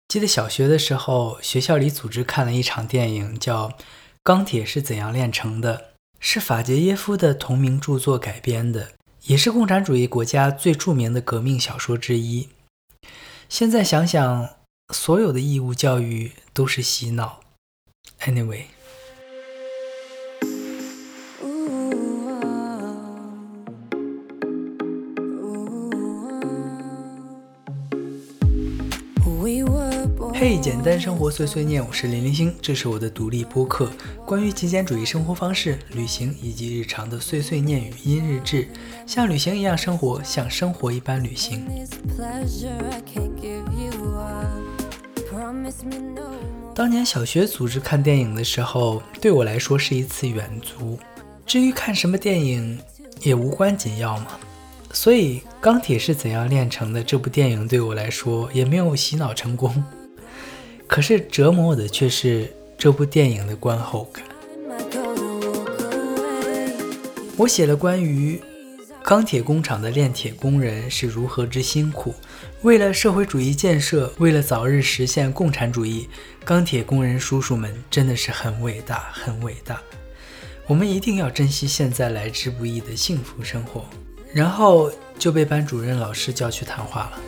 记得小学的时候，学校里组织看了一场电影，叫《钢铁是怎样炼成的》，是法捷耶夫的同名著作改编的，也是共产主义国家最著名的革命小说之一。现在想想，所有的义务教育都是洗脑。Anyway，嘿，简单生活碎碎念，我是林林星，这是我的独立播客，关于极简主义生活方式、旅行以及日常的碎碎念语音日志，像旅行一样生活，像生活一般旅行。当年小学组织看电影的时候，对我来说是一次远足，至于看什么电影也无关紧要嘛。所以钢铁是怎样炼成的这部电影对我来说也没有洗脑成功，可是折磨我的却是这部电影的观后感。我写了关于钢铁工厂的炼铁工人是如何之辛苦，为了社会主义建设，为了早日实现共产主义，钢铁工人叔叔们真的是很伟大，很伟大。我们一定要珍惜现在来之不易的幸福生活。然后就被班主任老师叫去谈话了。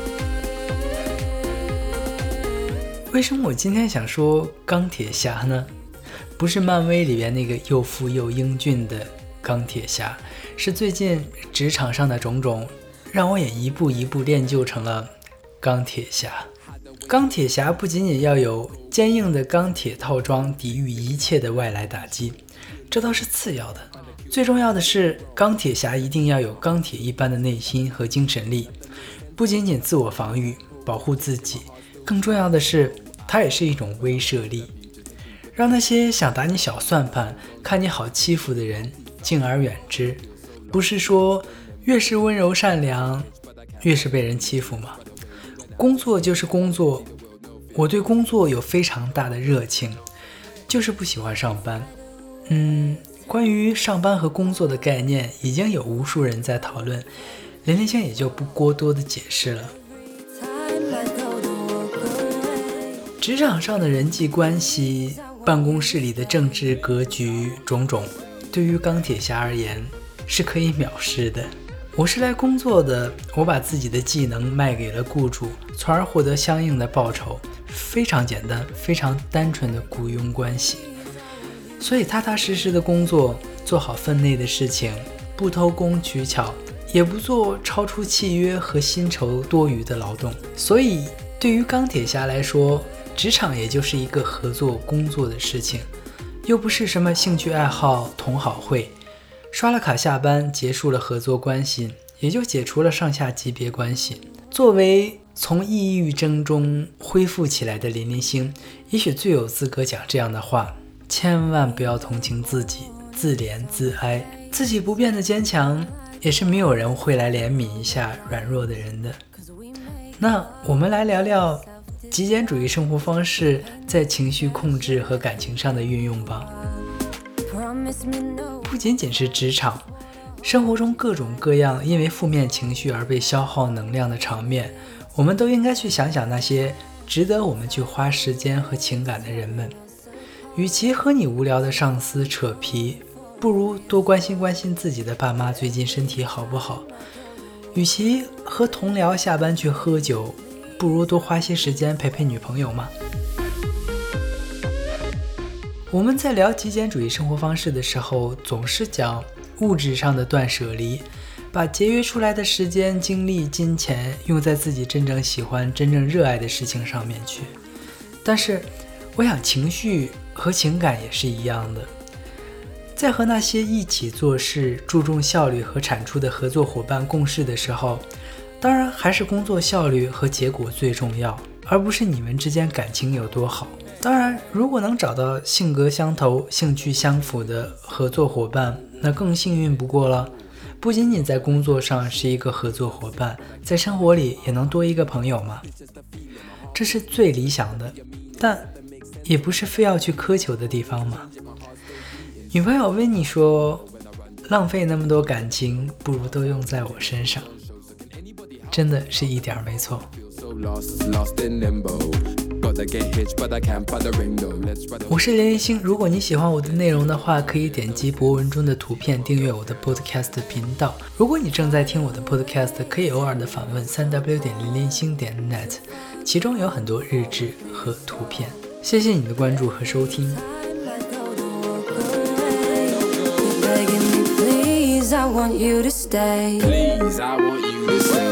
为什么我今天想说钢铁侠呢？不是漫威里边那个又富又英俊的钢铁侠，是最近职场上的种种让我也一步一步练就成了钢铁侠。钢铁侠不仅仅要有坚硬的钢铁套装抵御一切的外来打击，这倒是次要的，最重要的是钢铁侠一定要有钢铁一般的内心和精神力，不仅仅自我防御保护自己，更重要的是它也是一种威慑力，让那些想打你小算盘看你好欺负的人敬而远之。不是说越是温柔善良越是被人欺负吗？工作就是工作，我对工作有非常大的热情，就是不喜欢上班。关于上班和工作的概念已经有无数人在讨论，林林星也就不过多的解释了。职场上的人际关系，办公室里的政治格局，种种对于钢铁侠而言是可以藐视的。我是来工作的，我把自己的技能卖给了雇主，从而获得相应的报酬，非常简单，非常单纯的雇佣关系。所以踏踏实实的工作，做好分内的事情，不偷工取巧，也不做超出契约和薪酬多余的劳动。所以对于钢铁侠来说，职场也就是一个合作工作的事情，又不是什么兴趣爱好同好会，刷了卡下班，结束了合作关系，也就解除了上下级别关系。作为从抑郁症中恢复起来的林林星，也许最有资格讲这样的话，千万不要同情自己，自怜自哀，自己不变的坚强，也是没有人会来怜悯一下软弱的人的。那我们来聊聊极简主义生活方式在情绪控制和感情上的运用吧。不仅仅是职场，生活中各种各样因为负面情绪而被消耗能量的场面，我们都应该去想想那些值得我们去花时间和情感的人们。与其和你无聊的上司扯皮，不如多关心关心自己的爸妈最近身体好不好。与其和同僚下班去喝酒，不如多花些时间陪陪女朋友嘛。我们在聊极简主义生活方式的时候，总是讲物质上的断舍离，把节约出来的时间、精力、金钱用在自己真正喜欢、真正热爱的事情上面去。但是我想情绪和情感也是一样的，在和那些一起做事、注重效率和产出的合作伙伴共事的时候，当然还是工作效率和结果最重要，而不是你们之间感情有多好。当然，如果能找到性格相投、兴趣相符的合作伙伴，那更幸运不过了。不仅仅在工作上是一个合作伙伴，在生活里也能多一个朋友嘛。这是最理想的，但也不是非要去苛求的地方嘛。女朋友问你说，浪费那么多感情，不如都用在我身上，真的是一点没错。 我是连连星，如果你喜欢我的内容的话，可以点击博文中的图片订阅我的 podcast 频道。如果你正在听我的 podcast， 可以偶尔的访问 3w.连连星.net， 其中有很多日志和图片。谢谢你的关注和收听。 I want you to stay. Please, I want you to stay.